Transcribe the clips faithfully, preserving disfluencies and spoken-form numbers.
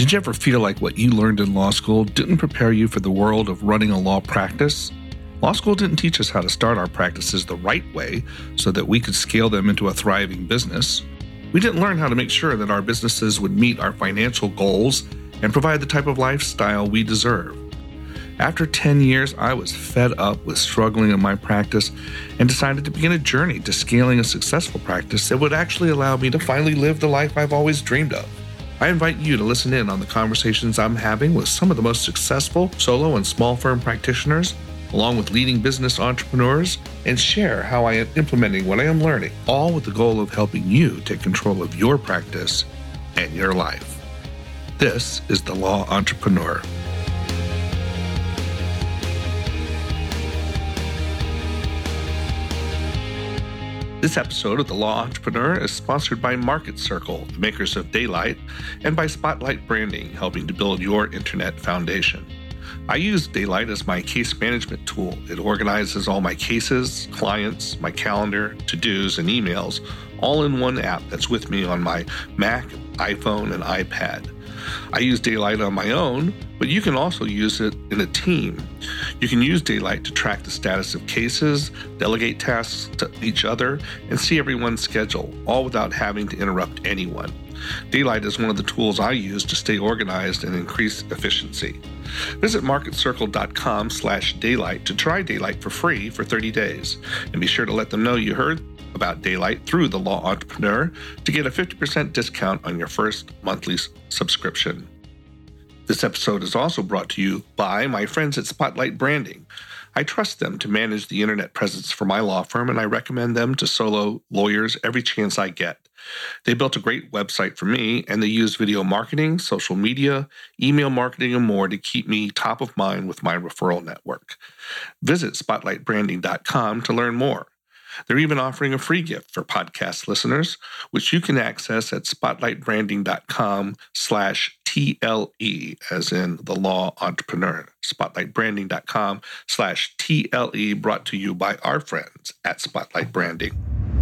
Did you ever feel like what you learned in law school didn't prepare you for the world of running a law practice? Law school didn't teach us how to start our practices the right way so that we could scale them into a thriving business. We didn't learn how to make sure that our businesses would meet our financial goals and provide the type of lifestyle we deserve. After ten years, I was fed up with struggling in my practice and decided to begin a journey to scaling a successful practice that would actually allow me to finally live the life I've always dreamed of. I invite you to listen in on the conversations I'm having with some of the most successful solo and small firm practitioners, along with leading business entrepreneurs, and share how I am implementing what I am learning, all with the goal of helping you take control of your practice and your life. This is The Law Entrepreneur. This episode of The Law Entrepreneur is sponsored by Market Circle, the makers of Daylight, and by Spotlight Branding, helping to build your internet foundation. I use Daylight as my case management tool. It organizes all my cases, clients, my calendar, to-dos, and emails all in one app that's with me on my Mac, iPhone, and iPad. I use Daylight on my own, but you can also use it in a team. You can use Daylight to track the status of cases, delegate tasks to each other, and see everyone's schedule, all without having to interrupt anyone. Daylight is one of the tools I use to stay organized and increase efficiency. Visit marketcircle.com slash daylight to try Daylight for free for thirty days. And be sure to let them know you heard about Daylight through The Law Entrepreneur to get a fifty percent discount on your first monthly subscription. This episode is also brought to you by my friends at Spotlight Branding. I trust them to manage the internet presence for my law firm, and I recommend them to solo lawyers every chance I get. They built a great website for me, and they use video marketing, social media, email marketing, and more to keep me top of mind with my referral network. Visit spotlight branding dot com to learn more. They're even offering a free gift for podcast listeners, which you can access at spotlightbranding.com slash TLE, as in the law entrepreneur. spotlightbranding.com slash TLE, brought to you by our friends at Spotlight Branding.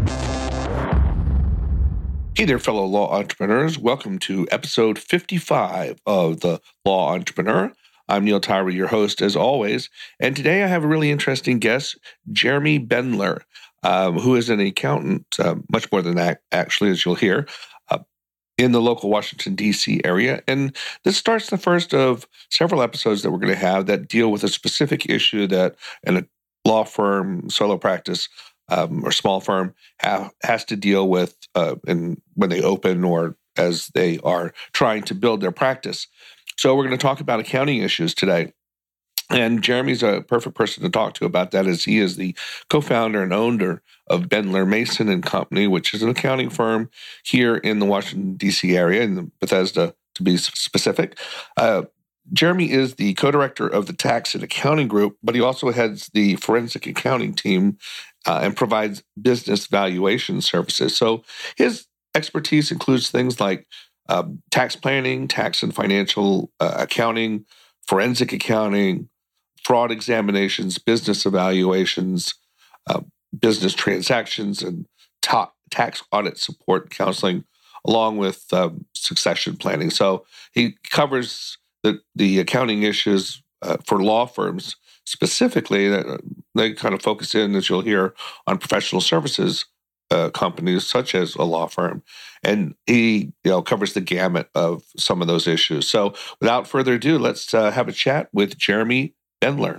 Hey there, fellow law entrepreneurs. Welcome to episode fifty-five of The Law Entrepreneur. I'm Neil Tyree, your host, as always. And today I have a really interesting guest, Jeremy Bendler, um, who is an accountant, uh, much more than that, actually, as you'll hear, uh, in the local Washington, D C area. And this starts the first of several episodes that we're going to have that deal with a specific issue that a law firm, solo practice, um, or small firm ha- has to deal with uh, in, when they open or as they are trying to build their practice. So we're going to talk about accounting issues today. And Jeremy's a perfect person to talk to about that, as he is the co-founder and owner of Bendler Mason and Company, which is an accounting firm here in the Washington, D C area, in Bethesda, to be specific. Uh, Jeremy is the co-director of the tax and accounting group, but he also heads the forensic accounting team uh, and provides business valuation services. So his expertise includes things like Uh, tax planning, tax and financial uh, accounting, forensic accounting, fraud examinations, business evaluations, uh, business transactions, and ta- tax audit support counseling, along with um, succession planning. So he covers the, the accounting issues uh, for law firms specifically. Uh, they kind of focus in, as you'll hear, on professional services Uh, companies such as a law firm, and he you know covers the gamut of some of those issues. So without further ado, let's uh, have a chat with Jeremy Bendler.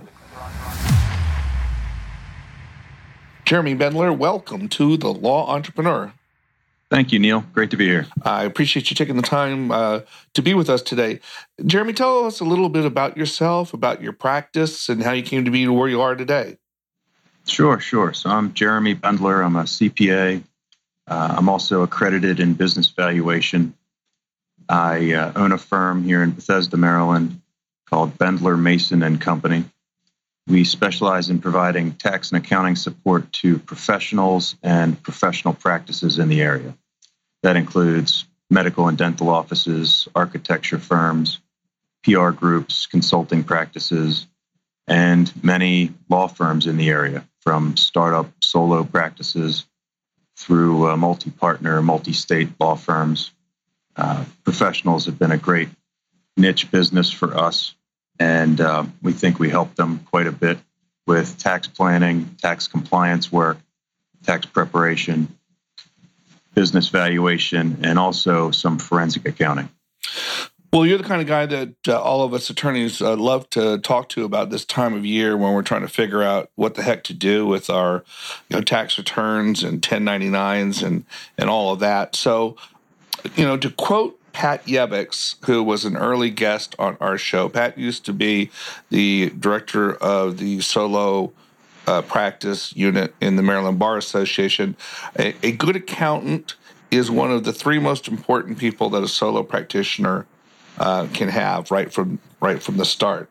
Jeremy Bendler, welcome to The Law Entrepreneur. Thank you, Neil. Great to be here. I appreciate you taking the time uh, to be with us today. Jeremy, tell us a little bit about yourself, about your practice, and how you came to be where you are today. Sure, sure. So I'm Jeremy Bendler. I'm a C P A. Uh, I'm also accredited in business valuation. I uh, own a firm here in Bethesda, Maryland, called Bendler Mason and Company. We specialize in providing tax and accounting support to professionals and professional practices in the area. That includes medical and dental offices, architecture firms, P R groups, consulting practices, and many law firms in the area, from startup solo practices through uh, multi-partner, multi-state law firms. Uh, professionals have been a great niche business for us. And uh, we think we help them quite a bit with tax planning, tax compliance work, tax preparation, business valuation, and also some forensic accounting. Well, you're the kind of guy that uh, all of us attorneys uh, love to talk to about this time of year when we're trying to figure out what the heck to do with our you know, tax returns and ten ninety-nines and, and all of that. So, you know, to quote Pat Yebix, who was an early guest on our show, Pat used to be the director of the solo uh, practice unit in the Maryland Bar Association. A, a good accountant is one of the three most important people that a solo practitioner Uh, can have right from right from the start.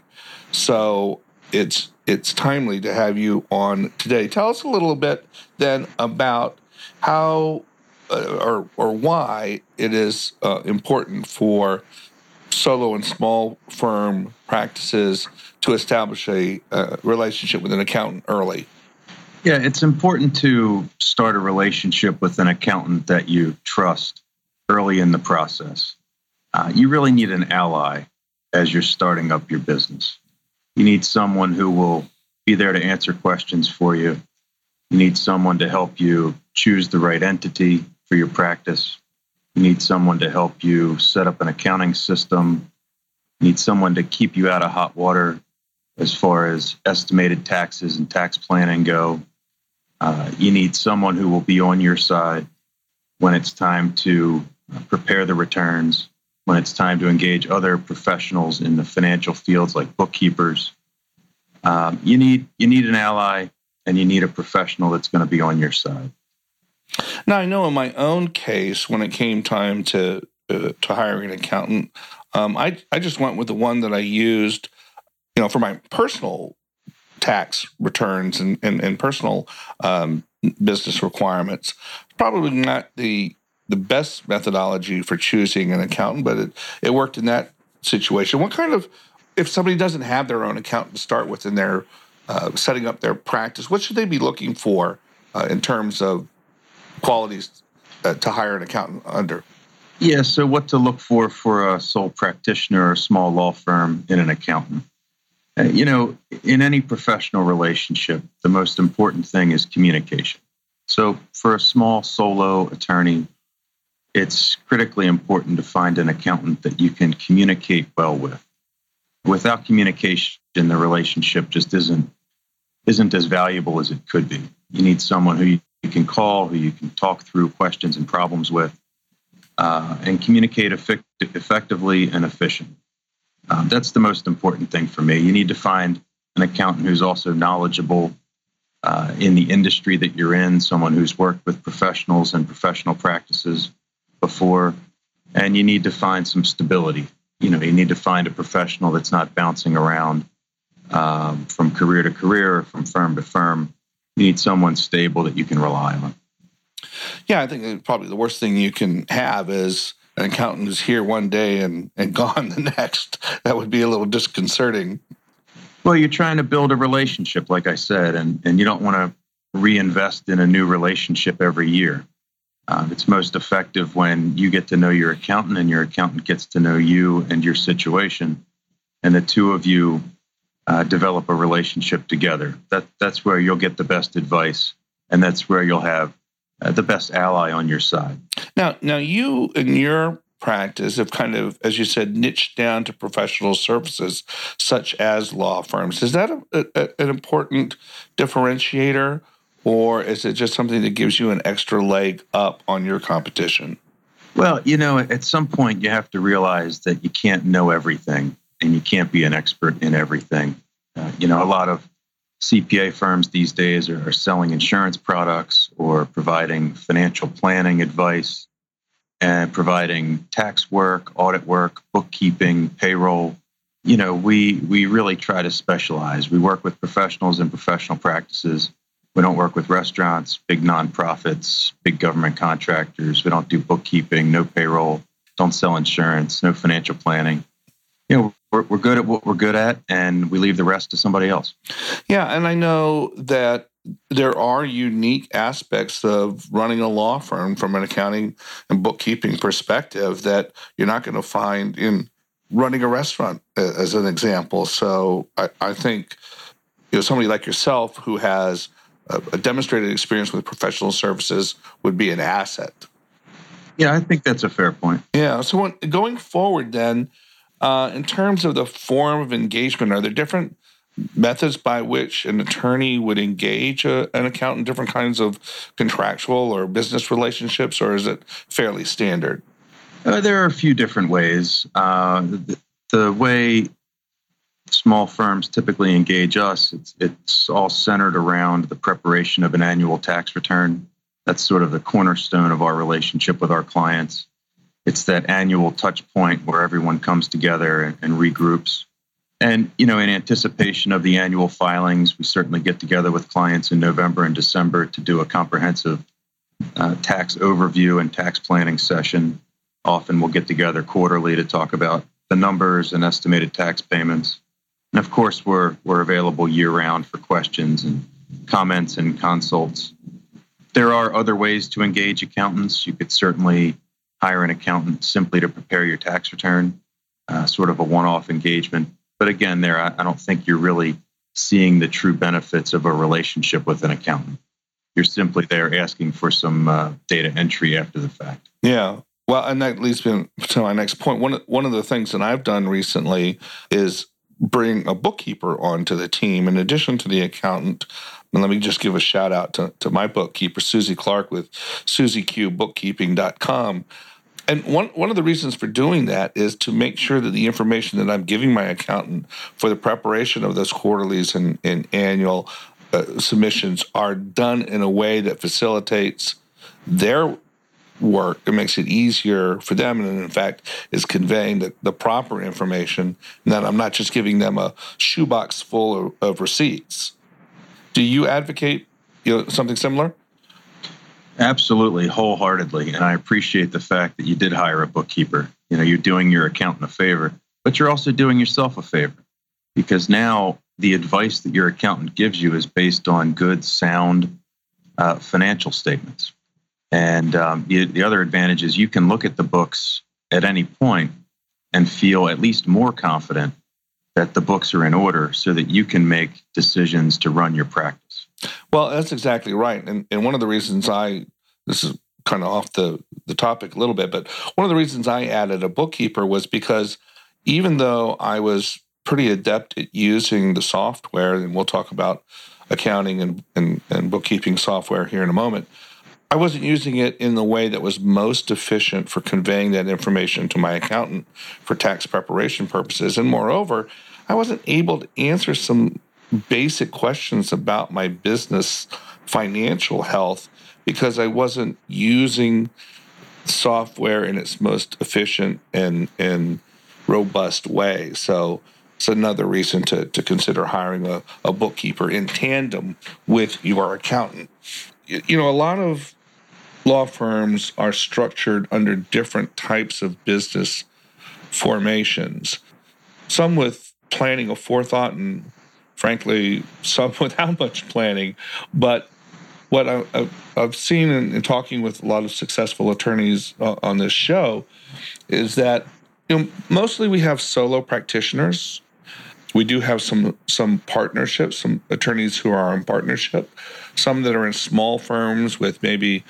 So it's it's timely to have you on today. Tell us a little bit then about how uh, or or why it is uh, important for solo and small firm practices to establish a uh, relationship with an accountant early. Yeah, it's important to start a relationship with an accountant that you trust early in the process. Uh, you really need an ally as you're starting up your business. You need someone who will be there to answer questions for you. You need someone to help you choose the right entity for your practice. You need someone to help you set up an accounting system. You need someone to keep you out of hot water as far as estimated taxes and tax planning go. Uh, you need someone who will be on your side when it's time to prepare the returns, when it's time to engage other professionals in the financial fields like bookkeepers. Um, you need you need an ally, and you need a professional that's going to be on your side. Now, I know in my own case, when it came time to uh, to hiring an accountant, um, I I just went with the one that I used, you know, for my personal tax returns and and, and personal um, business requirements. Probably not the the best methodology for choosing an accountant, but it, it worked in that situation. What kind of, if somebody doesn't have their own accountant to start with in their uh, setting up their practice, what should they be looking for uh, in terms of qualities uh, to hire an accountant under? Yeah, so what to look for for a sole practitioner or a small law firm in an accountant? Uh, you know, in any professional relationship, the most important thing is communication. So for a small solo attorney, it's critically important to find an accountant that you can communicate well with. Without communication, the relationship just isn't isn't as valuable as it could be. You need someone who you can call, who you can talk through questions and problems with, uh, and communicate effect- effectively and efficiently. Um, that's the most important thing for me. You need to find an accountant who's also knowledgeable uh, in the industry that you're in, someone who's worked with professionals and professional practices before, and you need to find some stability. You know, you need to find a professional that's not bouncing around um, from career to career or from firm to firm. You need someone stable that you can rely on. Yeah, I think that probably the worst thing you can have is an accountant who's here one day and, and gone the next. That would be a little disconcerting. Well, you're trying to build a relationship, like I said, and, and you don't want to reinvest in a new relationship every year. Uh, it's most effective when you get to know your accountant and your accountant gets to know you and your situation, and the two of you uh, develop a relationship together. That that's where you'll get the best advice, and that's where you'll have uh, the best ally on your side. Now, now you in your practice have kind of, as you said, niched down to professional services such as law firms. Is that a, a, an important differentiator? Or is it just something that gives you an extra leg up on your competition? Well, you know, at some point you have to realize that you can't know everything and you can't be an expert in everything. Uh, you know, a lot of C P A firms these days are, are selling insurance products or providing financial planning advice and providing tax work, audit work, bookkeeping, payroll. You know, we we really try to specialize. We work with professionals and professional practices. We don't work with restaurants, big nonprofits, big government contractors. We don't do bookkeeping, no payroll, don't sell insurance, no financial planning. You know, we're, we're good at what we're good at, and we leave the rest to somebody else. Yeah, and I know that there are unique aspects of running a law firm from an accounting and bookkeeping perspective that you're not going to find in running a restaurant as an example. So I, I think you know somebody like yourself who has a, a demonstrated experience with professional services would be an asset. Yeah, I think that's a fair point. Yeah. So when, going forward then, uh, in terms of the form of engagement, are there different methods by which an attorney would engage a, an accountant, different kinds of contractual or business relationships, or is it fairly standard? Uh, there are a few different ways. Uh, the, the way small firms typically engage us, it's, it's all centered around the preparation of an annual tax return. That's sort of the cornerstone of our relationship with our clients. It's that annual touch point where everyone comes together and, and regroups. And, you know, in anticipation of the annual filings, we certainly get together with clients in November and December to do a comprehensive uh, tax overview and tax planning session. Often we'll get together quarterly to talk about the numbers and estimated tax payments. And of course, we're we're available year-round for questions and comments and consults. There are other ways to engage accountants. You could certainly hire an accountant simply to prepare your tax return, uh, sort of a one-off engagement. But again, there, I, I don't think you're really seeing the true benefits of a relationship with an accountant. You're simply there asking for some uh, data entry after the fact. Yeah. Well, and that leads me to my next point. One, one of the things that I've done recently is bring a bookkeeper onto the team in addition to the accountant. And let me just give a shout out to, to my bookkeeper, Susie Clark with susie q bookkeeping dot com. And one, one of the reasons for doing that is to make sure that the information that I'm giving my accountant for the preparation of those quarterlies and, and annual uh, submissions are done in a way that facilitates their work. It makes it easier for them, and in fact is conveying the, the proper information, and that I'm not just giving them a shoebox full of, of receipts. Do you advocate you know, something similar? Absolutely, wholeheartedly. And I appreciate the fact that you did hire a bookkeeper. You know, you're doing your accountant a favor, but you're also doing yourself a favor, because now the advice that your accountant gives you is based on good, sound uh, financial statements. And um, the, the other advantage is you can look at the books at any point and feel at least more confident that the books are in order so that you can make decisions to run your practice. Well, that's exactly right. And, and one of the reasons I, this is kind of off the, the topic a little bit, but one of the reasons I added a bookkeeper was because even though I was pretty adept at using the software, and we'll talk about accounting and, and, and bookkeeping software here in a moment, I wasn't using it in the way that was most efficient for conveying that information to my accountant for tax preparation purposes. And moreover, I wasn't able to answer some basic questions about my business financial health because I wasn't using software in its most efficient and, and robust way. So it's another reason to, to consider hiring a, a bookkeeper in tandem with your accountant. You know, a lot of law firms are structured under different types of business formations, some with planning of forethought and, frankly, some without much planning. But what I, I've seen in, in talking with a lot of successful attorneys uh, on this show is that you know, mostly we have solo practitioners. We do have some some partnerships, some attorneys who are in partnership, some that are in small firms with maybe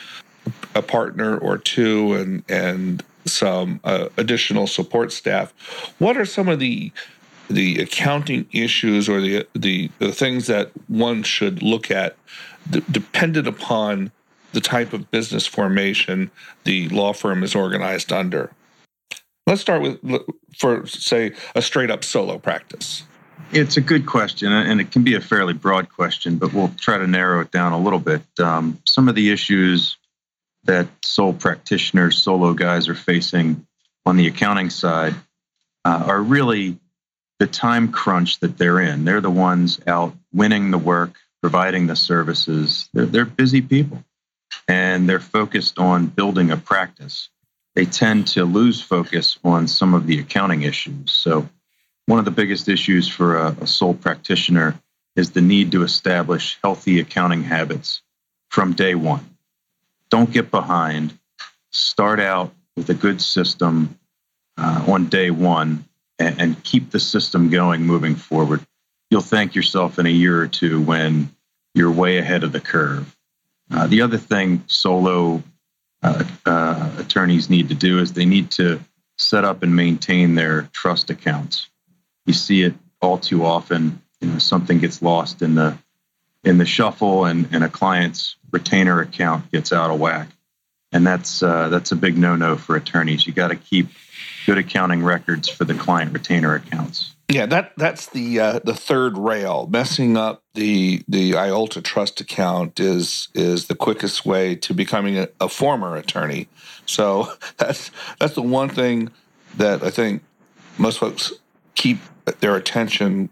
a partner or two and and some uh, additional support staff. What are some of the the accounting issues or the the, the things that one should look at d- dependent upon the type of business formation the law firm is organized under? Let's start with, for say, a straight up solo practice. It's a good question, and it can be a fairly broad question, but we'll try to narrow it down a little bit. Um, some of the issues that sole practitioners, solo guys are facing on the accounting side uh, are really the time crunch that they're in. They're the ones out winning the work, providing the services. They're, they're busy people, and they're focused on building a practice. They tend to lose focus on some of the accounting issues. So one of the biggest issues for a, a sole practitioner is the need to establish healthy accounting habits from day one. Don't get behind. Start out with a good system uh, on day one and, and keep the system going moving forward. You'll thank yourself in a year or two when you're way ahead of the curve. Uh, the other thing solo uh, uh, attorneys need to do is they need to set up and maintain their trust accounts. You see it all too often. You know, something gets lost in the in the shuffle, and, and a client's retainer account gets out of whack, and that's uh, that's a big no-no for attorneys. You got to keep good accounting records for the client retainer accounts. Yeah, that that's the uh, the third rail. Messing up the the I O L T A trust account is is the quickest way to becoming a, a former attorney. So that's that's the one thing that I think most folks keep their attention,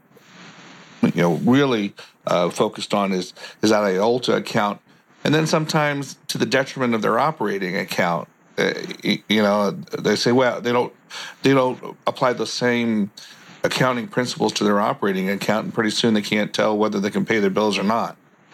you know, really uh, focused on is is that I O L T A account, and then sometimes to the detriment of their operating account. Uh, you know, they say, well, they don't they don't apply the same accounting principles to their operating account, and pretty soon they can't tell whether they can pay their bills or not.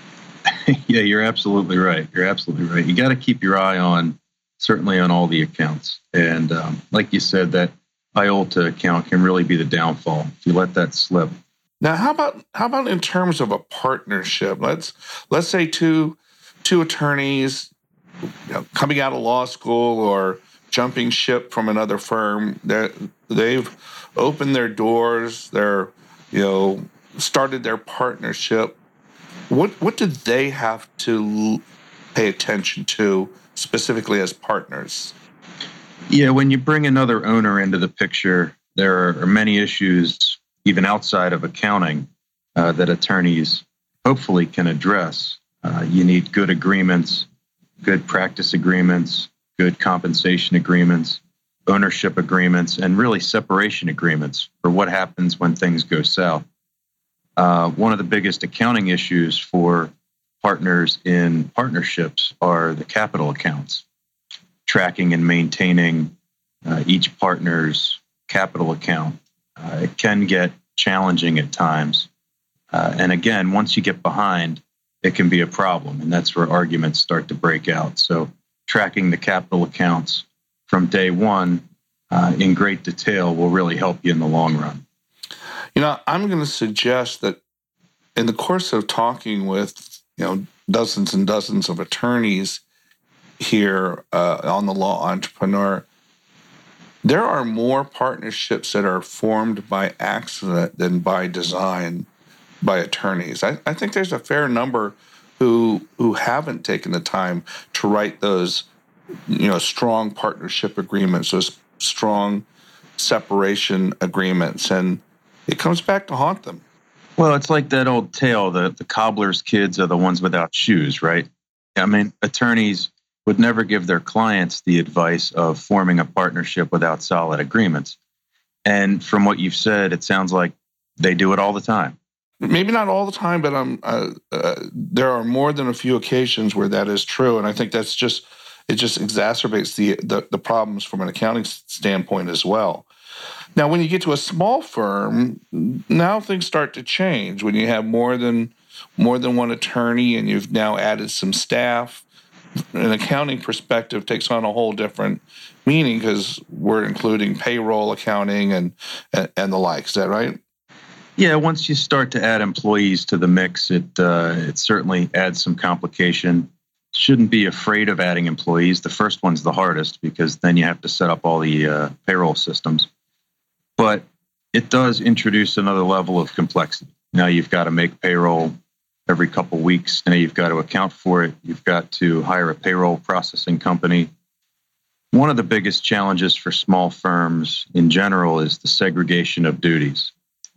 Yeah, you're absolutely right. You're absolutely right. You got to keep your eye on, certainly on all the accounts. And um, like you said, that I O L T A account can really be the downfall if you let that slip. Now, how about how about in terms of a partnership? Let's let's say two two attorneys, you know, coming out of law school or jumping ship from another firm. They've opened their doors. They're, you know, started their partnership. What what do they have to pay attention to specifically as partners? Yeah, when you bring another owner into the picture, there are many issues, even outside of accounting, uh, that attorneys hopefully can address. Uh, you need good agreements, good practice agreements, good compensation agreements, ownership agreements, and really separation agreements for what happens when things go south. Uh, one of the biggest accounting issues for partners in partnerships are the capital accounts, tracking and maintaining uh, each partner's capital account. Uh, it can get challenging at times. Uh, and again, once you get behind, it can be a problem, and that's where arguments start to break out. So tracking the capital accounts from day one uh, in great detail will really help you in the long run. You know, I'm going to suggest that in the course of talking with, you know, dozens and dozens of attorneys here uh, on the Law Entrepreneur, there are more partnerships that are formed by accident than by design by attorneys. I, I think there's a fair number who who haven't taken the time to write those, you know, strong partnership agreements, those strong separation agreements, and it comes back to haunt them. Well, it's like that old tale, the, the cobbler's kids are the ones without shoes, right? I mean, attorneys would never give their clients the advice of forming a partnership without solid agreements. And from what you've said, it sounds like they do it all the time. Maybe not all the time, but um, uh, uh, there are more than a few occasions where that is true, and I think that's just it just exacerbates the, the the problems from an accounting standpoint as well. Now, when you get to a small firm, now things start to change. When you have more than more than one attorney, and you've now added some staff, an accounting perspective takes on a whole different meaning because we're including payroll accounting and, and and the like. Is that right? Yeah, once you start to add employees to the mix, it uh, it certainly adds some complication. Shouldn't be afraid of adding employees. The first one's the hardest because then you have to set up all the uh, payroll systems. But it does introduce another level of complexity. Now you've got to make payroll every couple weeks. Now you've got to account for it. You've got to hire a payroll processing company. One of the biggest challenges for small firms in general is the segregation of duties.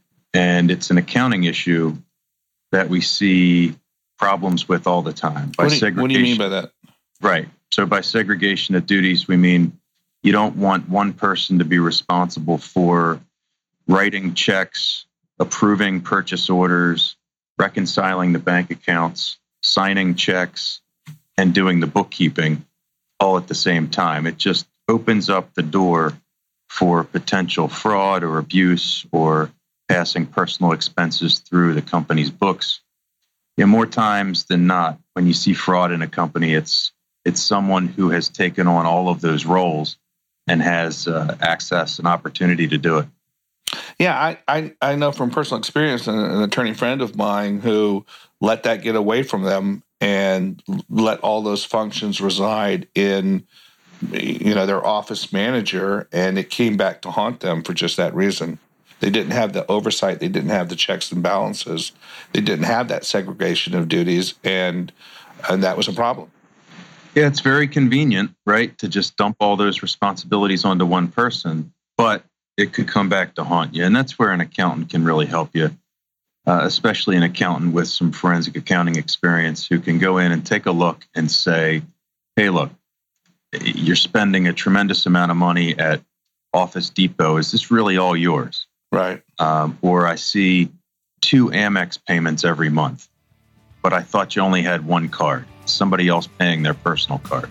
And it's an accounting issue that we see problems with all the time. By what, do you, segregation, what do you mean by that? Right. So by segregation of duties, we mean you don't want one person to be responsible for writing checks, approving purchase orders, reconciling the bank accounts, signing checks, and doing the bookkeeping all at the same time. It just opens up the door for potential fraud or abuse or passing personal expenses through the company's books. You know, more times than not, when you see fraud in a company, it's it's someone who has taken on all of those roles and has uh, access and opportunity to do it. Yeah, I, I, I know from personal experience an, an attorney friend of mine who let that get away from them and let all those functions reside in, you know, their office manager, and it came back to haunt them for just that reason. They didn't have the oversight. They didn't have the checks and balances. They didn't have that segregation of duties, and and that was a problem. Yeah, it's very convenient, right, to just dump all those responsibilities onto one person, but it could come back to haunt you. And that's where an accountant can really help you, uh, especially an accountant with some forensic accounting experience who can go in and take a look and say, hey, look, you're spending a tremendous amount of money at Office Depot. Is this really all yours? Right. Um, or I see two Amex payments every month, but I thought you only had one card. Somebody else paying their personal card.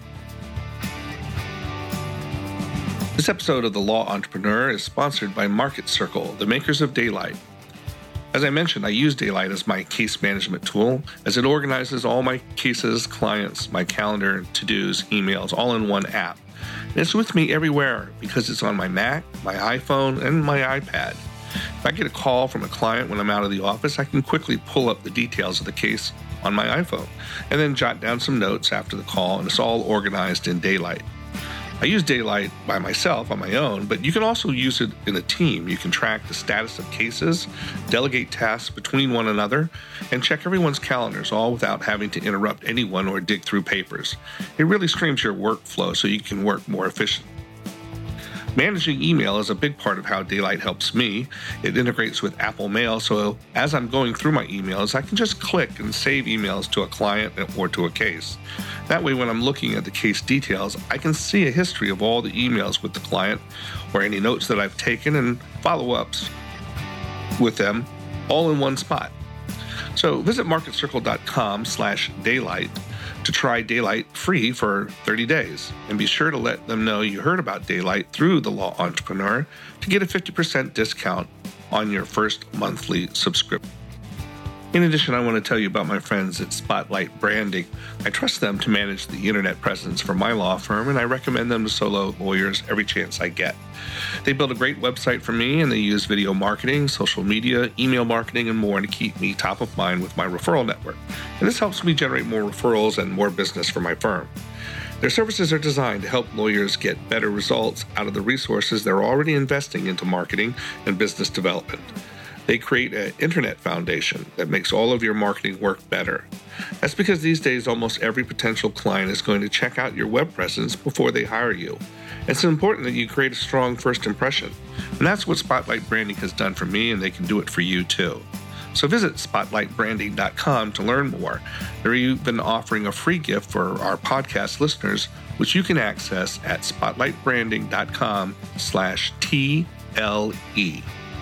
This episode of The Law Entrepreneur is sponsored by Market Circle, the makers of Daylight. As I mentioned, I use Daylight as my case management tool, as it organizes all my cases, clients, my calendar, to-dos, emails, all in one app. And it's with me everywhere because it's on my Mac, my iPhone, and my iPad. If I get a call from a client when I'm out of the office, I can quickly pull up the details of the case on my iPhone and then jot down some notes after the call, and it's all organized in Daylight. I use Daylight by myself on my own, but you can also use it in a team. You can track the status of cases, delegate tasks between one another, and check everyone's calendars, all without having to interrupt anyone or dig through papers. It really streams your workflow so you can work more efficiently. Managing email is a big part of how Daylight helps me. It integrates with Apple Mail, so as I'm going through my emails, I can just click and save emails to a client or to a case. That way, when I'm looking at the case details, I can see a history of all the emails with the client or any notes that I've taken and follow-ups with them all in one spot. So visit marketcircle.com slash daylight to try Daylight free for thirty days. And be sure to let them know you heard about Daylight through The Law Entrepreneur to get a fifty percent discount on your first monthly subscription. In addition, I want to tell you about my friends at Spotlight Branding. I trust them to manage the internet presence for my law firm, and I recommend them to solo lawyers every chance I get. They build a great website for me, and they use video marketing, social media, email marketing, and more to keep me top of mind with my referral network. And this helps me generate more referrals and more business for my firm. Their services are designed to help lawyers get better results out of the resources they're already investing into marketing and business development. They create an internet foundation that makes all of your marketing work better. That's because these days almost every potential client is going to check out your web presence before they hire you. It's important that you create a strong first impression. And that's what Spotlight Branding has done for me, and they can do it for you too. So visit spotlight branding dot com to learn more. They're even offering a free gift for our podcast listeners, which you can access at spotlight branding dot com slash T L E.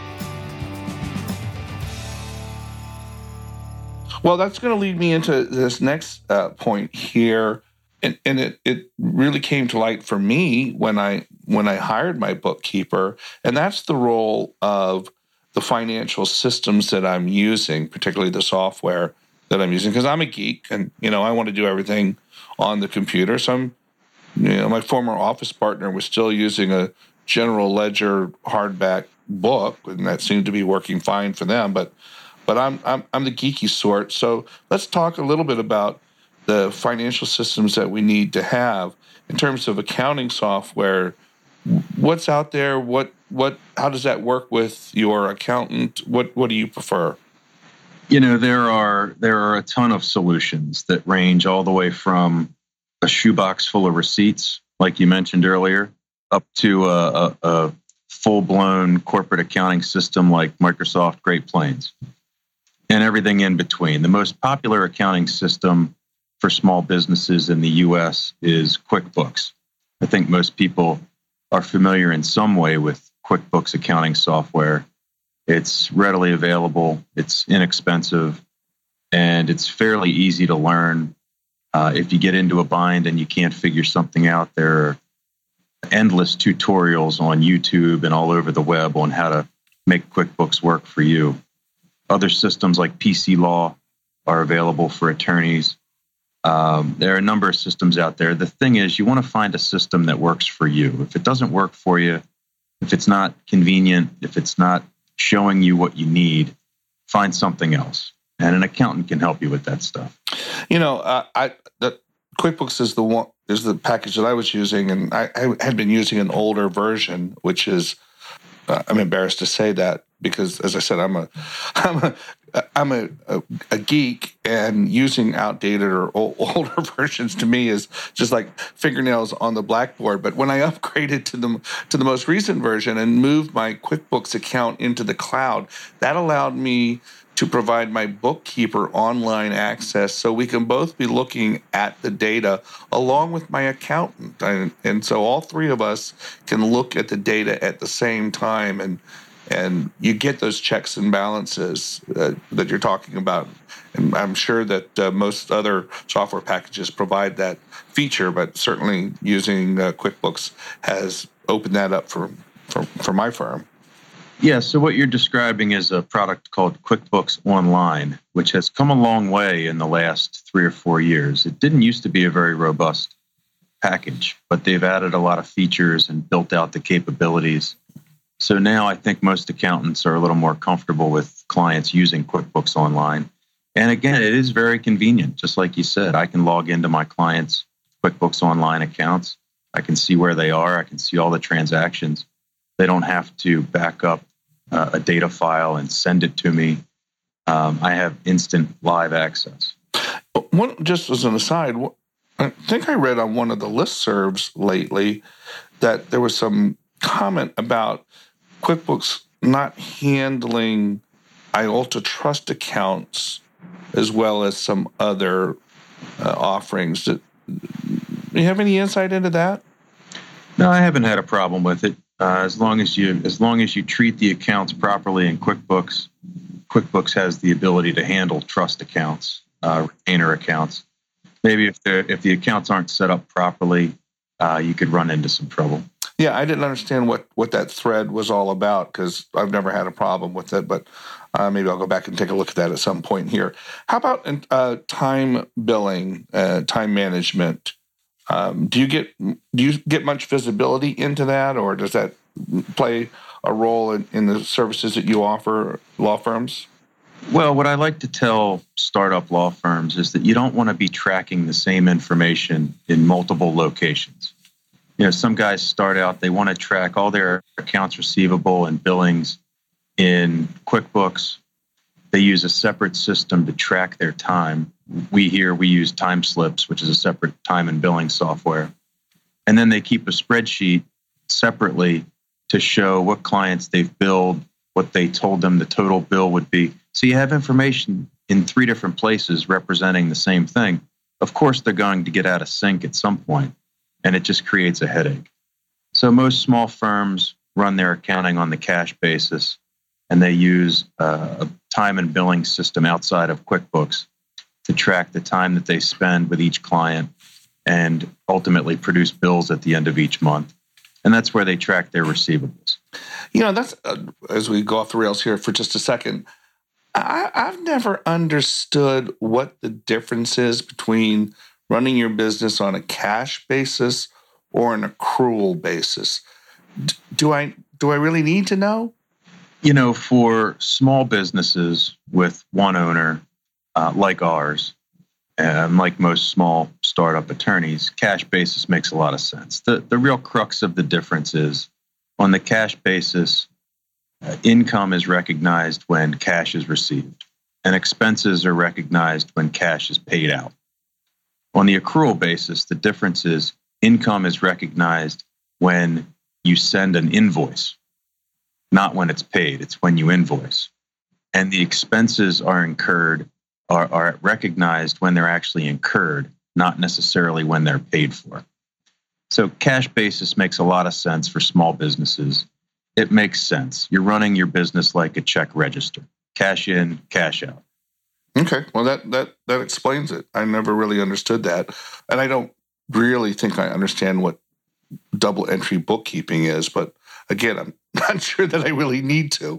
Well, that's going to lead me into this next uh, point here, and, and it, it really came to light for me when I when I hired my bookkeeper, and that's the role of the financial systems that I'm using, particularly the software that I'm using, because I'm a geek, and you know I want to do everything on the computer. So I'm, you know, my former office partner was still using a General Ledger hardback book, and that seemed to be working fine for them, but. But I'm, I'm I'm the geeky sort. So let's talk a little bit about the financial systems that we need to have in terms of accounting software. What's out there? What what? How does that work with your accountant? What what do you prefer? You know, there are there are a ton of solutions that range all the way from a shoebox full of receipts, like you mentioned earlier, up to a, a, a full-blown corporate accounting system like Microsoft Great Plains. And everything in between. The most popular accounting system for small businesses in the U S is QuickBooks. I think most people are familiar in some way with QuickBooks accounting software. It's readily available, it's inexpensive, and it's fairly easy to learn. Uh, if you get into a bind and you can't figure something out, there are endless tutorials on YouTube and all over the web on how to make QuickBooks work for you. Other systems like P C Law are available for attorneys. Um, there are a number of systems out there. The thing is, you want to find a system that works for you. If it doesn't work for you, if it's not convenient, if it's not showing you what you need, find something else. And an accountant can help you with that stuff. You know, uh, I the QuickBooks is the one is the package that I was using, and I, I had been using an older version, which is uh, I'm embarrassed to say that because, as I said, I'm a I'm a I'm a, a, a geek, and using outdated or old, older versions to me is just like fingernails on the blackboard. But when I upgraded to the to the most recent version and moved my QuickBooks account into the cloud, that allowed me to provide my bookkeeper online access so we can both be looking at the data along with my accountant. And, and so all three of us can look at the data at the same time, and and you get those checks and balances uh, that you're talking about. And I'm sure that uh, most other software packages provide that feature, but certainly using uh, QuickBooks has opened that up for, for, for my firm. Yeah, so what you're describing is a product called QuickBooks Online, which has come a long way in the last three or four years. It didn't used to be a very robust package, but they've added a lot of features and built out the capabilities. So now I think most accountants are a little more comfortable with clients using QuickBooks Online. And again, it is very convenient. Just like you said, I can log into my clients' QuickBooks Online accounts. I can see where they are. I can see all the transactions. They don't have to back up uh, a data file and send it to me. Um, I have instant live access. One, just as an aside, I think I read on one of the listservs lately that there was some comment about QuickBooks not handling I O L T A Trust accounts as well as some other uh, offerings. Do you have any insight into that? No, I haven't had a problem with it. Uh, as long as you as long as you treat the accounts properly in QuickBooks, QuickBooks has the ability to handle trust accounts, uh, retainer accounts. Maybe if the if the accounts aren't set up properly, uh, you could run into some trouble. Yeah, I didn't understand what, what that thread was all about because I've never had a problem with it, but uh, maybe I'll go back and take a look at that at some point here. How about uh, time billing, uh, time management? Um, do you get do you get much visibility into that, or does that play a role in, in the services that you offer law firms? Well, what I like to tell startup law firms is that you don't want to be tracking the same information in multiple locations. You know, some guys start out, they want to track all their accounts receivable and billings in QuickBooks. They use a separate system to track their time. We here, we use Time Slips, which is a separate time and billing software. And then they keep a spreadsheet separately to show what clients they've billed, what they told them the total bill would be. So you have information in three different places representing the same thing. Of course, they're going to get out of sync at some point, and it just creates a headache. So most small firms run their accounting on the cash basis, and they use a time and billing system outside of QuickBooks to track the time that they spend with each client and ultimately produce bills at the end of each month. And that's where they track their receivables. You know, that's uh, as we go off the rails here for just a second, I, I've never understood what the difference is between running your business on a cash basis or an accrual basis. D- do I do I really need to know? You know, for small businesses with one owner, uh, like ours, and like most small startup attorneys, cash basis makes a lot of sense. The the real crux of the difference is on the cash basis, uh, income is recognized when cash is received, and expenses are recognized when cash is paid out. On the accrual basis, the difference is income is recognized when you send an invoice, not when it's paid. It's when you invoice. And the expenses are incurred, are, are recognized when they're actually incurred, not necessarily when they're paid for. So cash basis makes a lot of sense for small businesses. It makes sense. You're running your business like a check register. Cash in, cash out. Okay, well, that that that explains it. I never really understood that. And I don't really think I understand what double entry bookkeeping is, but again, I'm not sure that I really need to.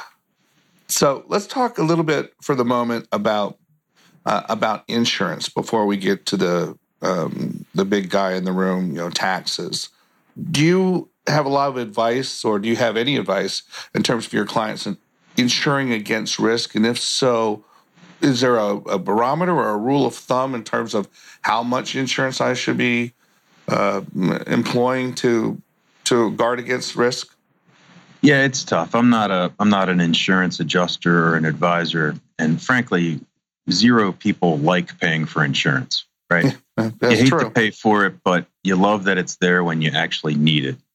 So let's talk a little bit for the moment about uh, about insurance before we get to the um, the big guy in the room, you know, taxes. Do you have a lot of advice, or do you have any advice in terms of your clients in, insuring against risk? And if so, is there a, a barometer or a rule of thumb in terms of how much insurance I should be uh, employing to to guard against risk? Yeah, it's tough. I'm not a I'm not an insurance adjuster or an advisor, and frankly, zero people like paying for insurance. Right? That's you hate true. to pay for it, but you love that it's there when you actually need it,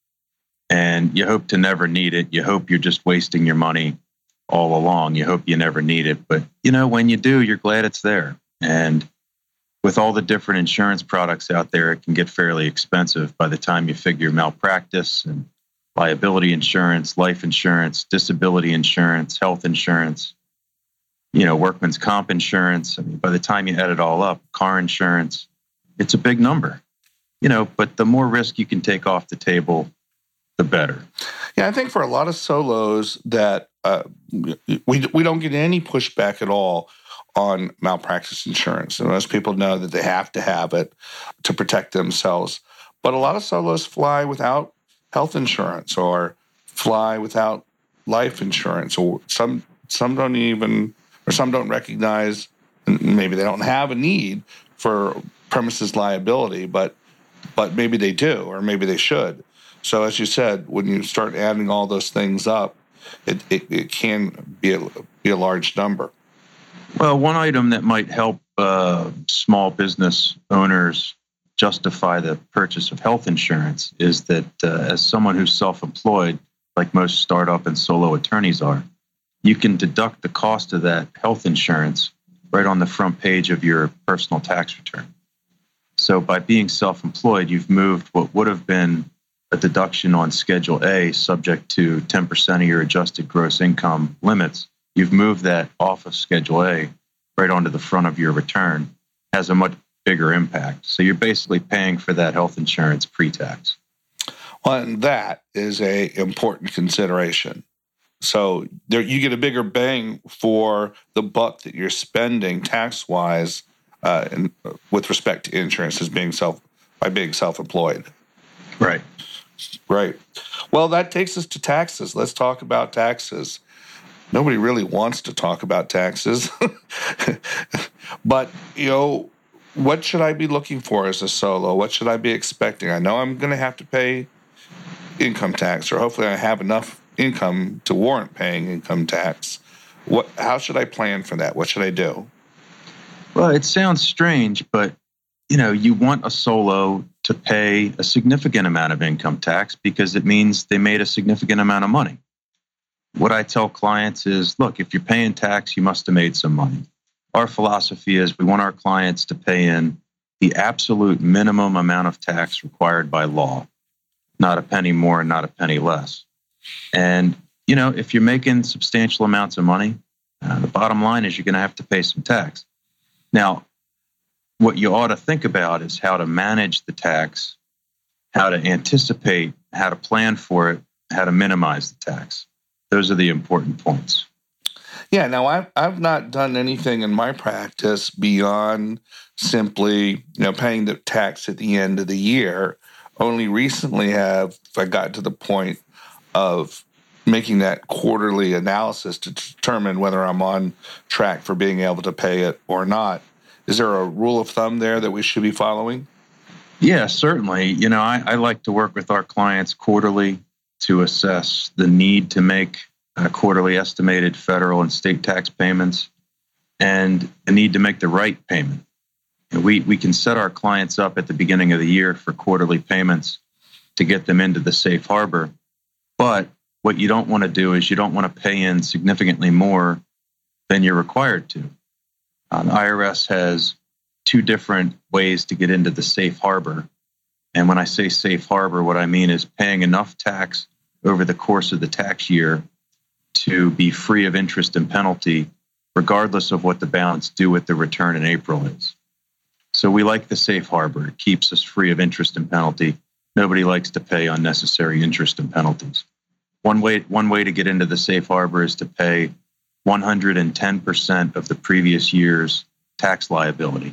and you hope to never need it. You hope you're just wasting your money all along. You hope you never need it, but you know when you do, you're glad it's there. And with all the different insurance products out there, it can get fairly expensive by the time you figure malpractice and liability insurance, life insurance, disability insurance, health insurance, you know, workman's comp insurance. I mean, by the time you add it all up, car insurance, it's a big number, you know, but the more risk you can take off the table, the better. Yeah, I think for a lot of solos that uh, we we don't get any pushback at all on malpractice insurance. And most people know that they have to have it to protect themselves. But a lot of solos fly without health insurance or fly without life insurance, or some some don't even, or some don't recognize, and maybe they don't have a need for premises liability, but but maybe they do, or maybe they should. So as you said, when you start adding all those things up, it it, it can be a, be a large number. Well, one item that might help uh, small business owners justify the purchase of health insurance is that uh, as someone who's self-employed, like most startup and solo attorneys are, you can deduct the cost of that health insurance right on the front page of your personal tax return. So by being self-employed, you've moved what would have been a deduction on Schedule A subject to ten percent of your adjusted gross income limits. You've moved that off of Schedule A right onto the front of your return. Has a much bigger impact. So you're basically paying for that health insurance pre-tax. Well, and that is a important consideration. So there, you get a bigger bang for the buck that you're spending tax-wise uh, in, with respect to insurance as being self by being self-employed. Right. Right. Well, that takes us to taxes. Let's talk about taxes. Nobody really wants to talk about taxes, but you know, what should I be looking for as a solo? What should I be expecting? I know I'm going to have to pay income tax, or hopefully I have enough income to warrant paying income tax. What? How should I plan for that? What should I do? Well, it sounds strange, but you know, you want a solo to pay a significant amount of income tax because it means they made a significant amount of money. What I tell clients is, look, if you're paying tax, you must have made some money. Our philosophy is we want our clients to pay in the absolute minimum amount of tax required by law, not a penny more and not a penny less. And, you know, if you're making substantial amounts of money, uh, the bottom line is you're going to have to pay some tax. Now, what you ought to think about is how to manage the tax, how to anticipate, how to plan for it, how to minimize the tax. Those are the important points. Yeah, now I've, I've not done anything in my practice beyond simply, you know, paying the tax at the end of the year. Only recently have I got to the point of making that quarterly analysis to determine whether I'm on track for being able to pay it or not. Is there a rule of thumb there that we should be following? Yeah, certainly. You know, I, I like to work with our clients quarterly to assess the need to make uh, quarterly estimated federal and state tax payments and the need to make the right payment. And we, we can set our clients up at the beginning of the year for quarterly payments to get them into the safe harbor. But what you don't want to do is you don't want to pay in significantly more than you're required to. Uh, the I R S has two different ways to get into the safe harbor. And when I say safe harbor, what I mean is paying enough tax over the course of the tax year to be free of interest and penalty, regardless of what the balance due with the return in April is. So we like the safe harbor. It keeps us free of interest and penalty. Nobody likes to pay unnecessary interest and penalties. One way, one way to get into the safe harbor is to pay one hundred ten percent of the previous year's tax liability,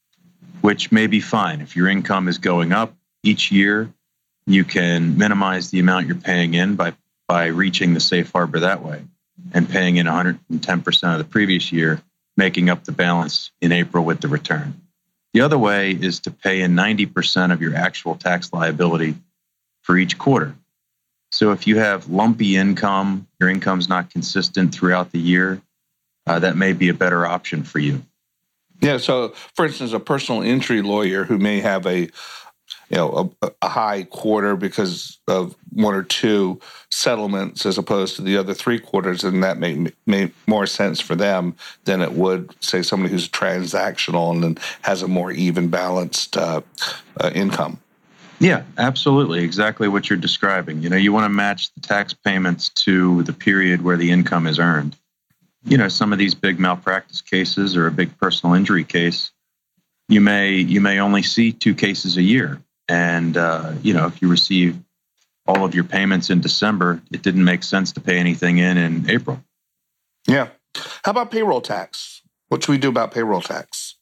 which may be fine. If your income is going up each year, you can minimize the amount you're paying in by, by reaching the safe harbor that way. and paying in one hundred ten percent of the previous year, making up the balance in April with the return. The other way is to pay in ninety percent of your actual tax liability for each quarter. So if you have lumpy income, your income's not consistent throughout the year, uh, that may be a better option for you. Yeah. So, for instance, a personal injury lawyer who may have a, you know, a, a high quarter because of one or two settlements as opposed to the other three quarters, and that may make more sense for them than it would, say, somebody who's transactional and then has a more even balanced uh, uh, income. Yeah, absolutely. Exactly what you're describing. You know, you want to match the tax payments to the period where the income is earned. You know, some of these big malpractice cases or a big personal injury case, you may you may only see two cases a year. And, uh, you know, if you receive all of your payments in December, it didn't make sense to pay anything in in April. Yeah. How about payroll tax? What should we do about payroll tax?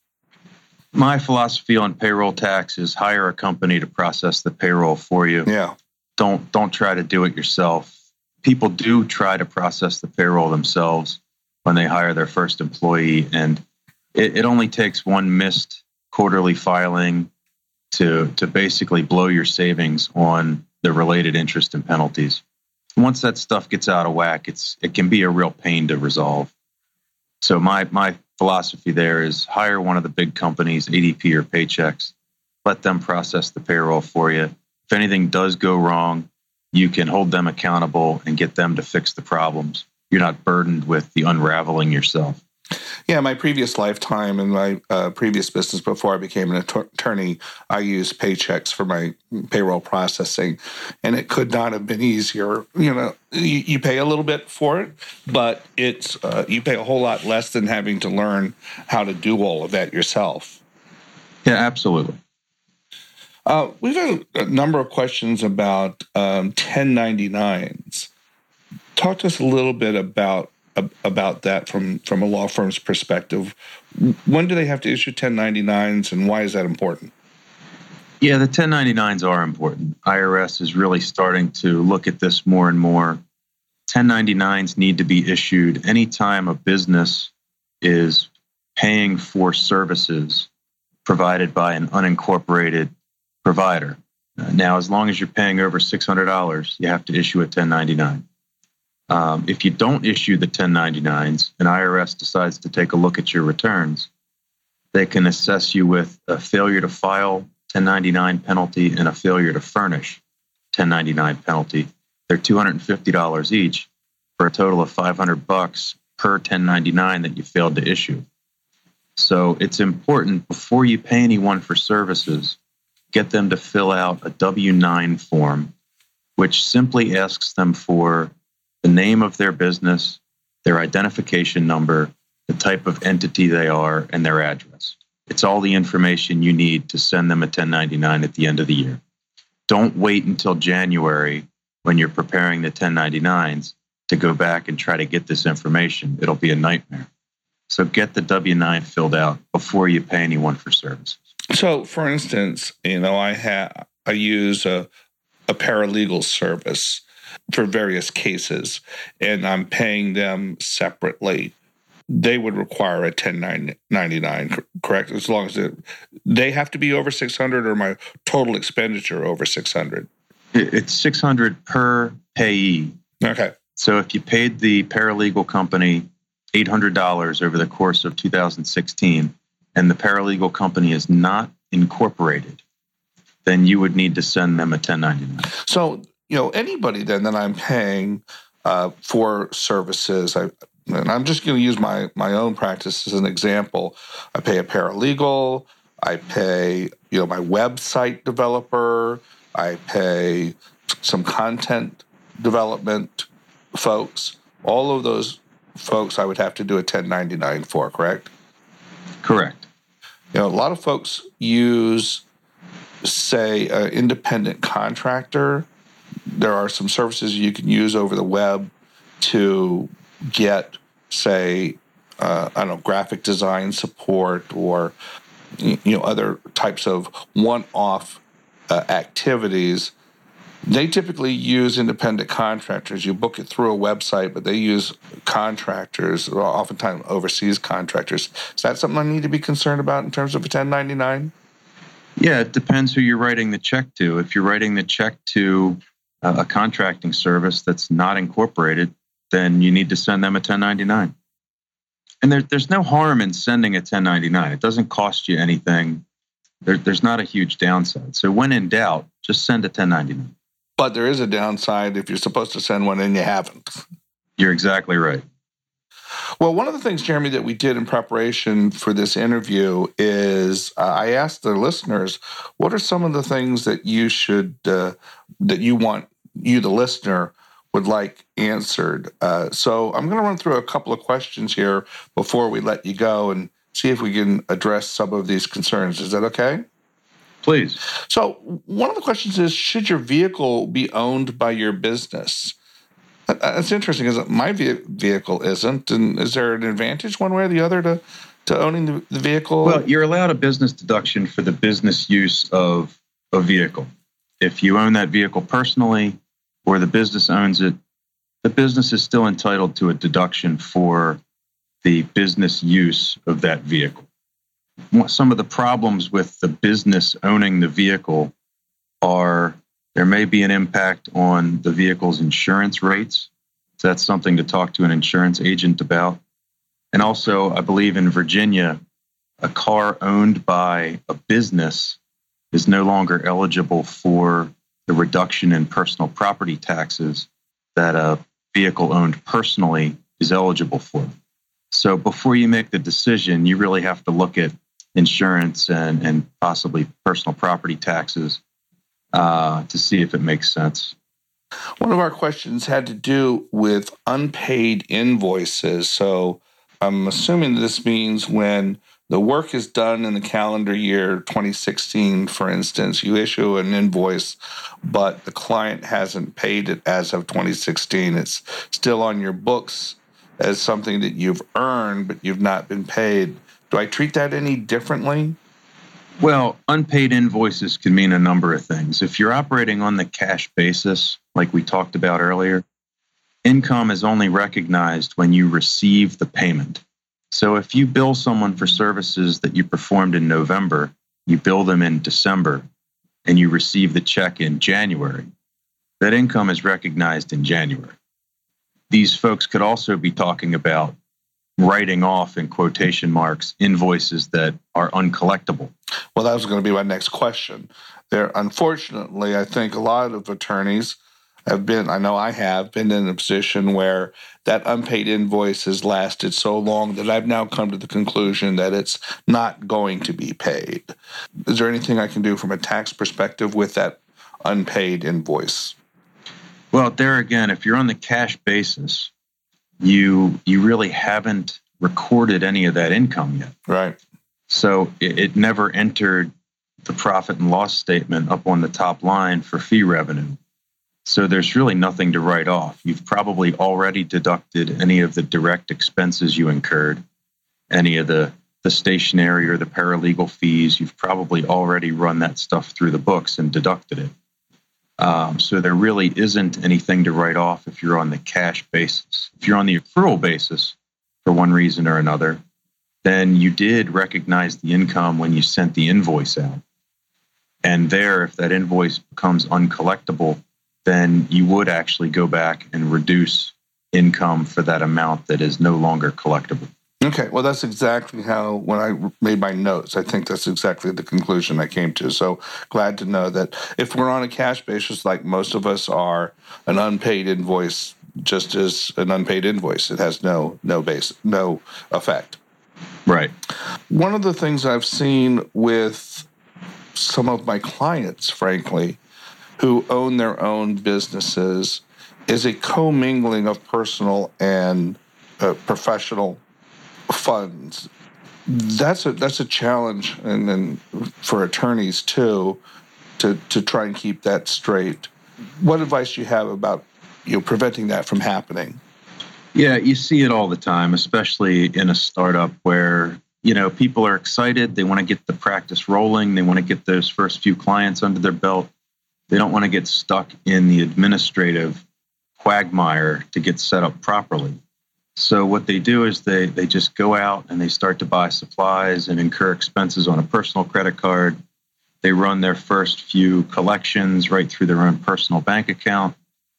My philosophy on payroll tax is hire a company to process the payroll for you. Yeah. Don't don't try to do it yourself. People do try to process the payroll themselves when they hire their first employee, and it, it only takes one missed quarterly filing to to basically blow your savings on the related interest and penalties. Once that stuff gets out of whack, it's it can be a real pain to resolve. So my my philosophy there is hire one of the big companies, A D P or Paychex, let them process the payroll for you. If anything does go wrong, you can hold them accountable and get them to fix the problems. You're not burdened with the unraveling yourself. Yeah, my previous lifetime and my uh, previous business before I became an attorney, I used Paychex for my payroll processing, and it could not have been easier. You know, you, you pay a little bit for it, but it's uh, you pay a whole lot less than having to learn how to do all of that yourself. Yeah, absolutely. Uh, we've had a number of questions about um, ten ninety-nines. Talk to us a little bit about about that from, from a law firm's perspective. When do they have to issue ten ninety-nines, and why is that important? Yeah, the ten ninety-nines are important. I R S is really starting to look at this more and more. ten ninety-nines need to be issued anytime a business is paying for services provided by an unincorporated provider. Uh, now, as long as you're paying over six hundred dollars, you have to issue a ten ninety-nine. Um, if you don't issue the ten ninety-nines and I R S decides to take a look at your returns, they can assess you with a failure to file ten ninety-nine penalty and a failure to furnish ten ninety-nine penalty. They're two hundred fifty dollars each for a total of five hundred bucks per ten ninety-nine that you failed to issue. So it's important before you pay anyone for services, get them to fill out a W nine form, which simply asks them for the name of their business, their identification number, the type of entity they are, and their address. It's all the information you need to send them a ten ninety-nine at the end of the year. Don't wait until January when you're preparing the ten ninety-nines to go back and try to get this information. It'll be a nightmare. So get the W nine filled out before you pay anyone for services. So, for instance, you know, I have I use a, a paralegal service for various cases, and I'm paying them separately. They would require a ten ninety-nine, correct? As long as it, they have to be over six hundred, or my total expenditure over six hundred? It's six hundred per payee. Okay. So if you paid the paralegal company eight hundred dollars over the course of two thousand sixteen, and the paralegal company is not incorporated, then you would need to send them a ten ninety-nine. So, you know, anybody then that I'm paying uh, for services, I, and I'm just going to use my, my own practice as an example. I pay a paralegal, I pay, you know, my website developer, I pay some content development folks. All of those folks I would have to do a ten ninety-nine for, correct? Correct. You know, a lot of folks use, say, an independent contractor. There are some services you can use over the web to get, say, uh, I don't know, graphic design support or, you know, other types of one-off uh, activities. They typically use independent contractors. You book it through a website, but they use contractors, or oftentimes overseas contractors. Is that something I need to be concerned about in terms of a ten ninety-nine? Yeah, it depends who you're writing the check to. If you're writing the check to a contracting service that's not incorporated, then you need to send them a ten ninety-nine. And there, there's no harm in sending a ten ninety-nine. It doesn't cost you anything. There, there's not a huge downside. So when in doubt, just send a ten ninety-nine. But there is a downside if you're supposed to send one and you haven't. You're exactly right. Well, one of the things, Jeremy, that we did in preparation for this interview is uh, I asked the listeners, what are some of the things that you should, uh, that you want, you, the listener, would like answered? Uh, so I'm going to run through a couple of questions here before we let you go and see if we can address some of these concerns. Is that okay? Please. So one of the questions is, should your vehicle be owned by your business? That's interesting, because my vehicle isn't. And is there an advantage one way or the other to, to owning the, the vehicle? Well, you're allowed a business deduction for the business use of a vehicle. If you own that vehicle personally or the business owns it, the business is still entitled to a deduction for the business use of that vehicle. Some of the problems with the business owning the vehicle are there may be an impact on the vehicle's insurance rates. So that's something to talk to an insurance agent about. And also, I believe in Virginia, a car owned by a business is no longer eligible for the reduction in personal property taxes that a vehicle owned personally is eligible for. So before you make the decision, you really have to look at insurance and, and possibly personal property taxes uh, to see if it makes sense. One of our questions had to do with unpaid invoices. So I'm assuming this means when the work is done in the calendar year twenty sixteen, for instance, you issue an invoice, but the client hasn't paid it as of twenty sixteen. It's still on your books as something that you've earned, but you've not been paid. Do I treat that any differently? Well, unpaid invoices can mean a number of things. If you're operating on the cash basis, like we talked about earlier, income is only recognized when you receive the payment. So if you bill someone for services that you performed in November, you bill them in December, and you receive the check in January, that income is recognized in January. These folks could also be talking about writing off, in quotation marks, invoices that are uncollectible. Well, that was going to be my next question. There, unfortunately, I think a lot of attorneys have been, I know I have, been in a position where that unpaid invoice has lasted so long that I've now come to the conclusion that it's not going to be paid. Is there anything I can do from a tax perspective with that unpaid invoice? Well, there again, if you're on the cash basis, you you really haven't recorded any of that income yet. Right. So it, it never entered the profit and loss statement up on the top line for fee revenue. So there's really nothing to write off. You've probably already deducted any of the direct expenses you incurred, any of the, the stationery or the paralegal fees. You've probably already run that stuff through the books and deducted it. Um, so there really isn't anything to write off if you're on the cash basis. If you're on the accrual basis, for one reason or another, then you did recognize the income when you sent the invoice out. And there, if that invoice becomes uncollectible, then you would actually go back and reduce income for that amount that is no longer collectible. Okay, well, that's exactly how, when I made my notes, I think that's exactly the conclusion I came to. So glad to know that if we're on a cash basis, like most of us are, an unpaid invoice just is an unpaid invoice. It has no no base, no effect. Right. One of the things I've seen with some of my clients, frankly, who own their own businesses, is a commingling of personal and uh, professional funds. That's a that's a challenge, and then for attorneys too, to to try and keep that straight. What advice do you have about you know preventing that from happening? Yeah, you see it all the time, especially in a startup where you know people are excited. They want to get the practice rolling. They want to get those first few clients under their belt, They don't want to get stuck in the administrative quagmire to get set up properly. So what they do is they they just go out and they start to buy supplies and incur expenses on a personal credit card. They run their first few collections right through their own personal bank account.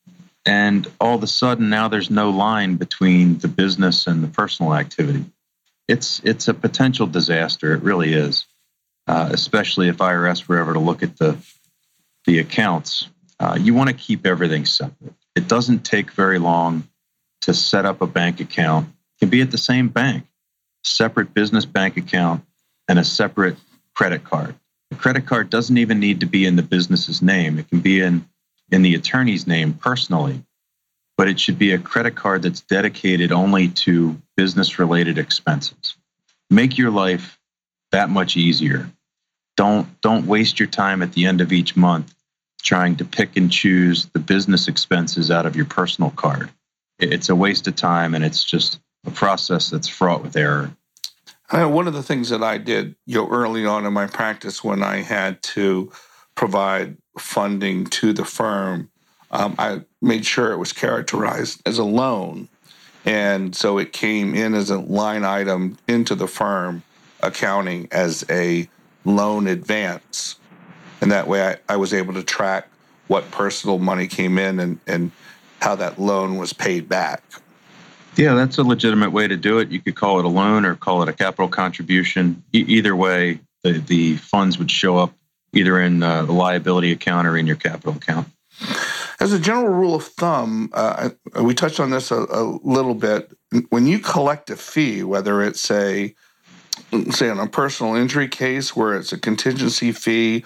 And all of a sudden now there's no line between the business and the personal activity. It's it's a potential disaster. It really is, uh, especially if I R S were ever to look at the, the accounts. Uh, you want to keep everything separate. It doesn't take very long to set up a bank account. It can be at the same bank, separate business bank account and a separate credit card. The credit card doesn't even need to be in the business's name. It can be in, in the attorney's name personally, but it should be a credit card that's dedicated only to business-related expenses. Make your life that much easier. Don't, don't waste your time at the end of each month trying to pick and choose the business expenses out of your personal card. It's a waste of time, and it's just a process that's fraught with error. I know one of the things that I did, you know, early on in my practice when I had to provide funding to the firm, um, I made sure it was characterized as a loan. And so it came in as a line item into the firm accounting as a loan advance. And that way I, I was able to track what personal money came in and, and how that loan was paid back. Yeah, that's a legitimate way to do it. You could call it a loan or call it a capital contribution. E- either way, the, the funds would show up either in uh, the liability account or in your capital account. As a general rule of thumb, uh, we touched on this a, a little bit. When you collect a fee, whether it's a, say, on a personal injury case where it's a contingency fee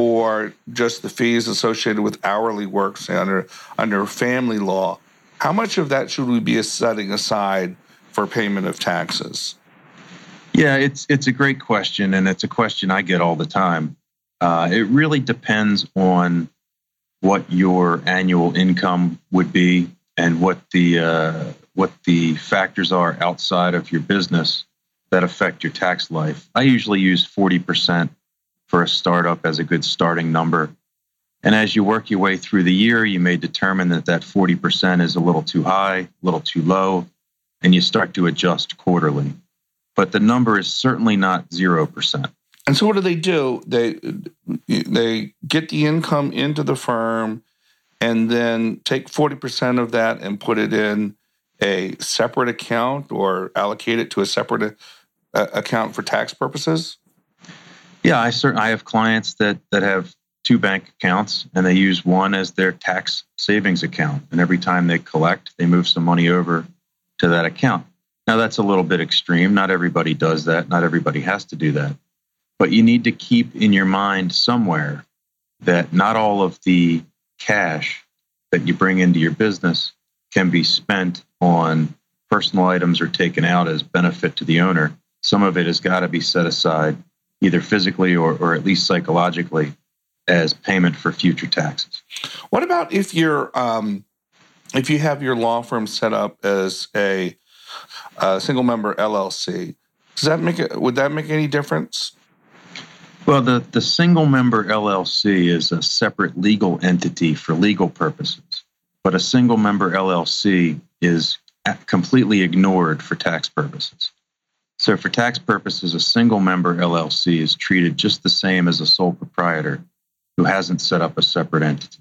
or just the fees associated with hourly work, say under under family law, how much of that should we be setting aside for payment of taxes? Yeah, it's it's a great question, and it's a question I get all the time. Uh, it really depends on what your annual income would be and what the uh, what the factors are outside of your business that affect your tax life. I usually use forty percent for a startup as a good starting number. And as you work your way through the year, you may determine that that forty percent is a little too high, a little too low, and you start to adjust quarterly. But the number is certainly not zero percent. And so what do they do? They they get the income into the firm and then take forty percent of that and put it in a separate account or allocate it to a separate uh, account for tax purposes? Yeah, I certainly I have clients that that have two bank accounts, and they use one as their tax savings account. And every time they collect, they move some money over to that account. Now, that's a little bit extreme. Not everybody does that. Not everybody has to do that. But you need to keep in your mind somewhere that not all of the cash that you bring into your business can be spent on personal items or taken out as benefit to the owner. Some of it has got to be set aside either physically or, or at least psychologically as payment for future taxes. What about if you're um, if you have your law firm set up as a, a single member L L C? Does that make it? Would that make any difference? Well, the, the single member L L C is a separate legal entity for legal purposes, but a single member L L C is completely ignored for tax purposes. So for tax purposes, a single member L L C is treated just the same as a sole proprietor who hasn't set up a separate entity.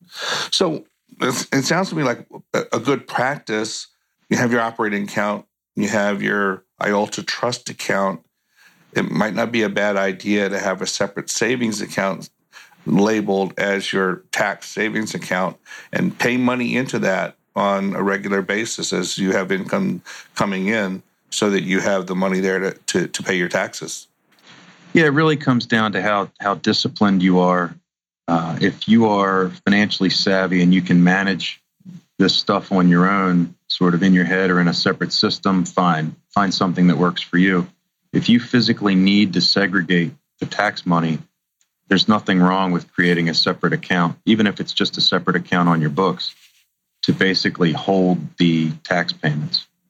So it sounds to me like a good practice. You have your operating account, you have your I A L T A trust account. It might not be a bad idea to have a separate savings account labeled as your tax savings account and pay money into that on a regular basis as you have income coming in so that you have the money there to, to, to pay your taxes. Yeah, it really comes down to how, how disciplined you are. Uh, if you are financially savvy and you can manage this stuff on your own, sort of in your head or in a separate system, fine. Find something that works for you. If you physically need to segregate the tax money, there's nothing wrong with creating a separate account, even if it's just a separate account on your books, to basically hold the tax payments.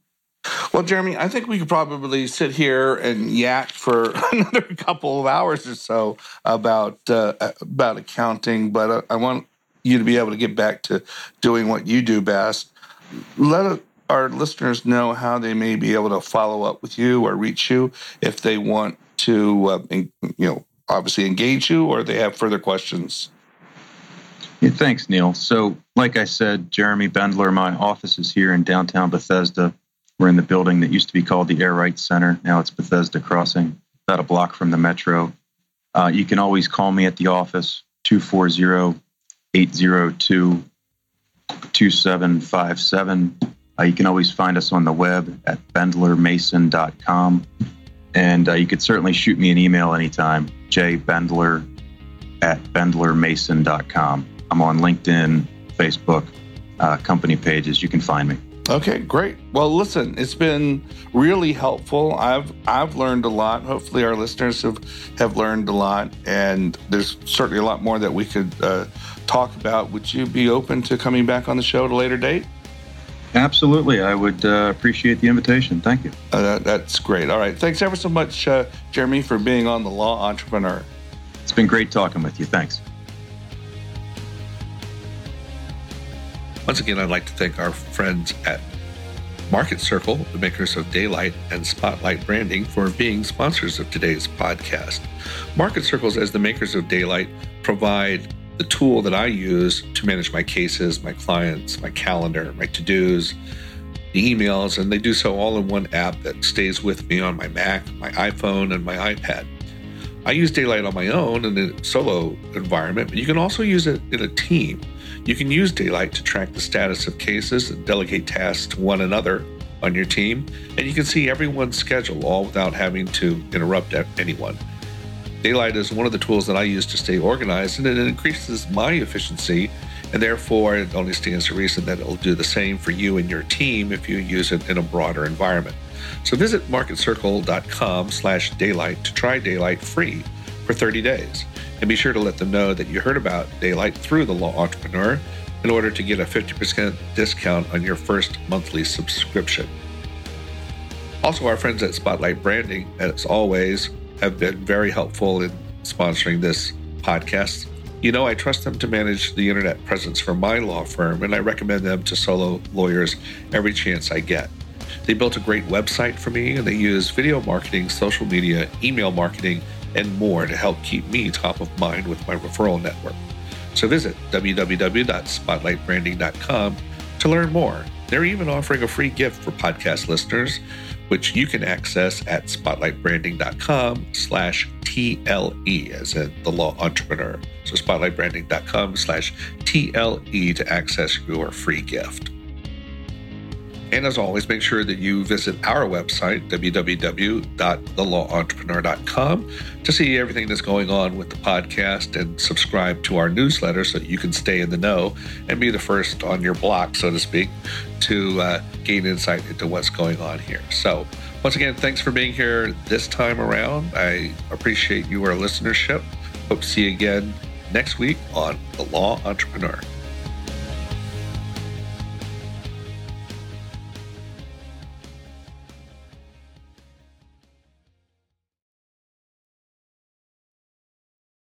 Well, Jeremy, I think we could probably sit here and yak for another couple of hours or so about uh, about accounting, but uh, I want you to be able to get back to doing what you do best. Let our listeners know how they may be able to follow up with you or reach you if they want to, uh, you know, obviously engage you or they have further questions. Yeah, thanks, Neil. So, like I said, Jeremy Bendler, my office is here in downtown Bethesda. We're in the building that used to be called the Air Rights Center. Now it's Bethesda Crossing, about a block from the metro. Uh, you can always call me at the office, two four zero, eight zero two, two seven five seven. Uh, you can always find us on the web at bendler mason dot com. And uh, you could certainly shoot me an email anytime, jbendler at bendler mason dot com. I'm on LinkedIn, Facebook, uh, company pages. You can find me. Okay, great. Well, listen, it's been really helpful. I've I've learned a lot. Hopefully our listeners have, have learned a lot, and there's certainly a lot more that we could uh, talk about. Would you be open to coming back on the show at a later date? Absolutely. I would uh, appreciate the invitation. Thank you. Uh, that, that's great. All right. Thanks ever so much, uh, Jeremy, for being on The Law Entrepreneur. It's been great talking with you. Thanks. Once again, I'd like to thank our friends at Market Circle, the makers of Daylight and Spotlight Branding, for being sponsors of today's podcast. Market Circles, as the makers of Daylight, provide the tool that I use to manage my cases, my clients, my calendar, my to-dos, the emails, and they do so all in one app that stays with me on my Mac, my iPhone, and my iPad. I use Daylight on my own in a solo environment, but you can also use it in a team. You can use Daylight to track the status of cases and delegate tasks to one another on your team, and you can see everyone's schedule all without having to interrupt anyone. Daylight is one of the tools that I use to stay organized, and it increases my efficiency, and therefore it only stands to reason that it'll do the same for you and your team if you use it in a broader environment. So visit marketcircle.com slash daylight to try Daylight free for thirty days. And be sure to let them know that you heard about Daylight through The Law Entrepreneur in order to get a fifty percent discount on your first monthly subscription. Also, our friends at Spotlight Branding, as always, have been very helpful in sponsoring this podcast. You know, I trust them to manage the internet presence for my law firm, and I recommend them to solo lawyers every chance I get. They built a great website for me, and they use video marketing, social media, email marketing, and more to help keep me top of mind with my referral network. So visit w w w dot spotlight branding dot com to learn more. They're even offering a free gift for podcast listeners, which you can access at spotlightbranding.com slash TLE, as in The Law Entrepreneur. So spotlightbranding.com slash TLE to access your free gift. And as always, make sure that you visit our website, w w w dot the law entrepreneur dot com, to see everything that's going on with the podcast and subscribe to our newsletter so that you can stay in the know and be the first on your block, so to speak, to uh, gain insight into what's going on here. So once again, thanks for being here this time around. I appreciate your listenership. Hope to see you again next week on The Law Entrepreneur.